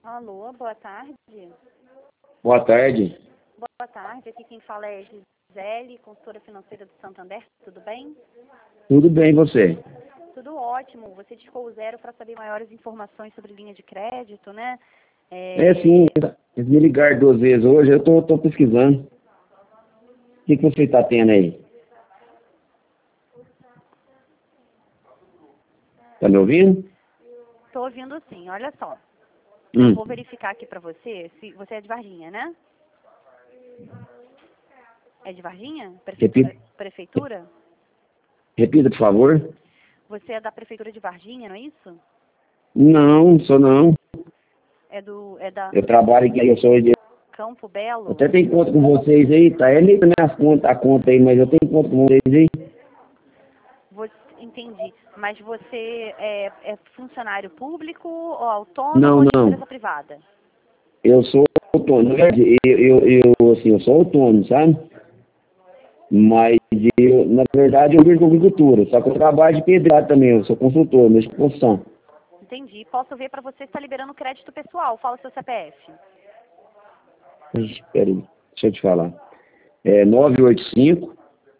Alô, boa tarde. Boa tarde. Boa tarde, aqui quem fala é Gisele, consultora financeira do Santander, tudo bem? Tudo bem, e você? Tudo ótimo, você discou o zero para saber maiores informações sobre linha de crédito, né? Sim, eles me ligaram 2 vezes hoje, eu tô pesquisando. O que você está tendo aí? Tá me ouvindo? Estou ouvindo sim, olha só. Hum. Vou verificar aqui para você, se você é de Varginha, né? É de Varginha? Prefeitura? Repita, por favor. Você é da Prefeitura de Varginha, não é isso? Não, sou não. É da Eu trabalho aqui, eu sou de... Campo Eu Belo? até tenho conta com vocês aí, tá? É nem a conta aí, mas eu tenho conta com vocês aí. Entendi. Mas você é funcionário público ou autônomo Não, ou de não. empresa privada? Eu sou autônomo. Na verdade, eu sou autônomo, sabe? Mas, na verdade, eu vivo com agricultura. Só que eu trabalho de pedreiro também, eu sou consultor, mexo com construção. Entendi. Posso ver para você se está liberando crédito pessoal. Fala o seu CPF. Espera aí, deixa eu te falar. É 985.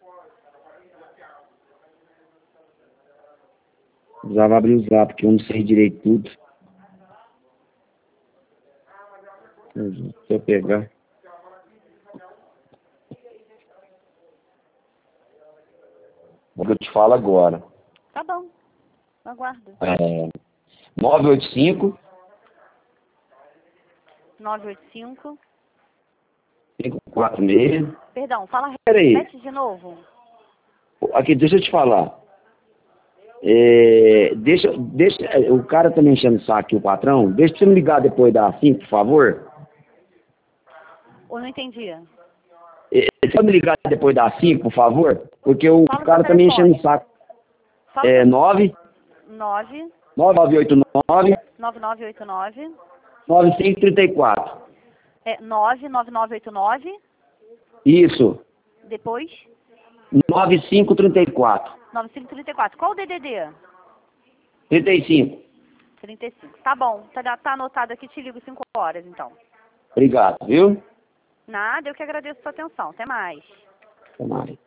Precisava abrir o zap, porque eu não sei direito tudo. Deixa eu pegar. O que eu te falo agora. Tá bom. Aguardo. 985 985. 546. Perdão, fala, Peraí, repete de novo. aqui, deixa eu te falar. O cara tá me enchendo o saco aqui, o patrão. Deixa você me ligar depois das 5, por favor. Ou não entendi. Você pode me ligar depois das 5, por favor? Porque o Fala o seu cara tá me enchendo o telefone. saco. Fala É 9 9989 9989 9534. 99989. Isso. Depois 9534. 9534. Qual o DDD? 35. 35. Tá bom. Tá anotado aqui. Te ligo 5 horas, então. Obrigado, viu? Nada, eu que agradeço a sua atenção. Até mais. Até mais.